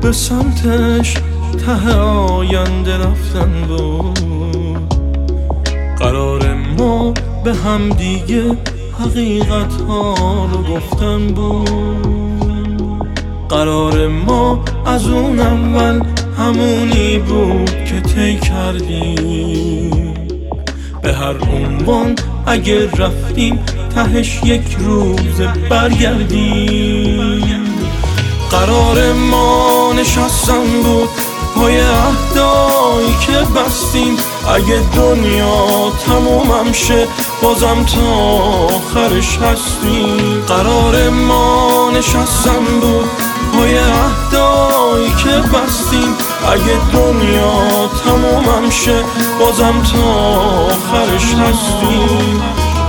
به سمتش ته آینده رفتن بود. قرار ما به هم دیگه حقیقت ها رو گفتن بود. قرار ما از اون اول همونی بود که طی کردیم. به هر عنوان اگه رفتیم تهش یک روز برگردیم. قرار ما نشستن بود پای عهدایی که بستیم. اگه دنیا تمومم شه بازم تا آخرش هستیم. قرار ما نشستن بود پای عهدایی که بستیم. اگه دنیا تمومم شه بازم تا آخرش هستیم.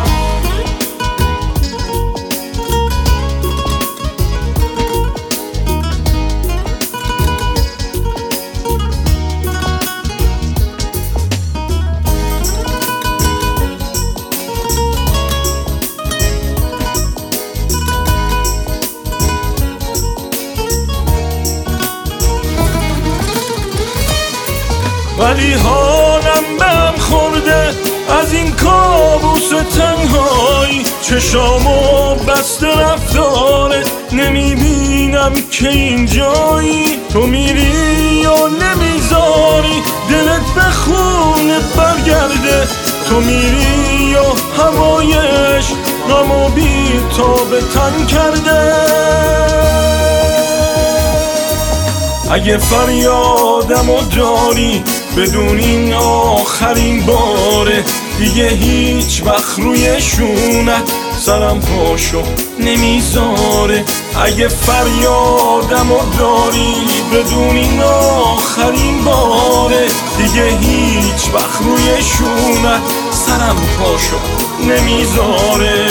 ولی حالم به هم خورده از این کابوس تنهایی. چشامو بسته رفتارت نمیبینم که اینجایی. تو میری و نمیذاری دلت به خونه برگرده. تو میری و هوایش غم و بی‌تاب تن کرده. اگه فریادمو داری بدون این آخرین باره. دیگه هیچ وقت روی شونت سرم پاشو نمیذاره. اگه فریادمو داری بدون این آخرین باره. دیگه هیچ وقت روی شونت سرم پاشو نمیذاره.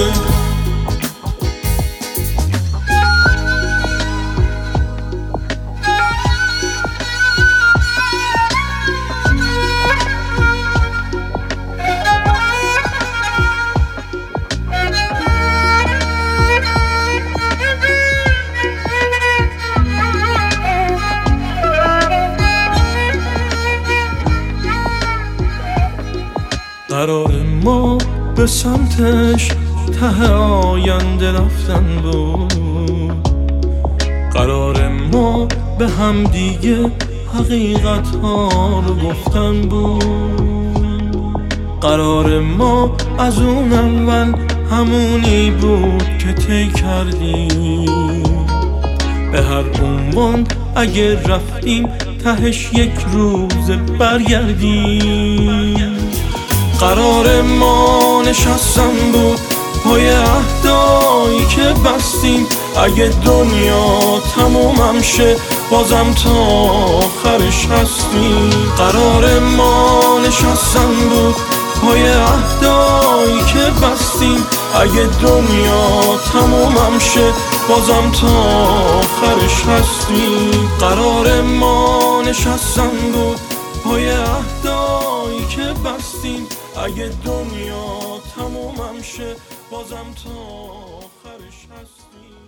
قرار ما به سمتش ته آینده رفتن بود. قرار ما به هم دیگه حقیقت ها رو گفتن بود. قرار ما از اون اول همونی بود که طی کردیم. به هر عنوان اگه رفتیم تهش یک روز برگردیم. قرار ما نشستن بود پای عهدایی که بستیم. اگه دنیا تمومم شه بازم تا آخرش هستیم. قرار ما نشستن بود پای عهدایی که بستیم. اگه دنیا تمومم شه بازم تا آخرش هستیم. قرار ما نشستن بود پای عهدایی که بستیم. اگه دنیا تمومم شه بازم تا آخرش هستیم.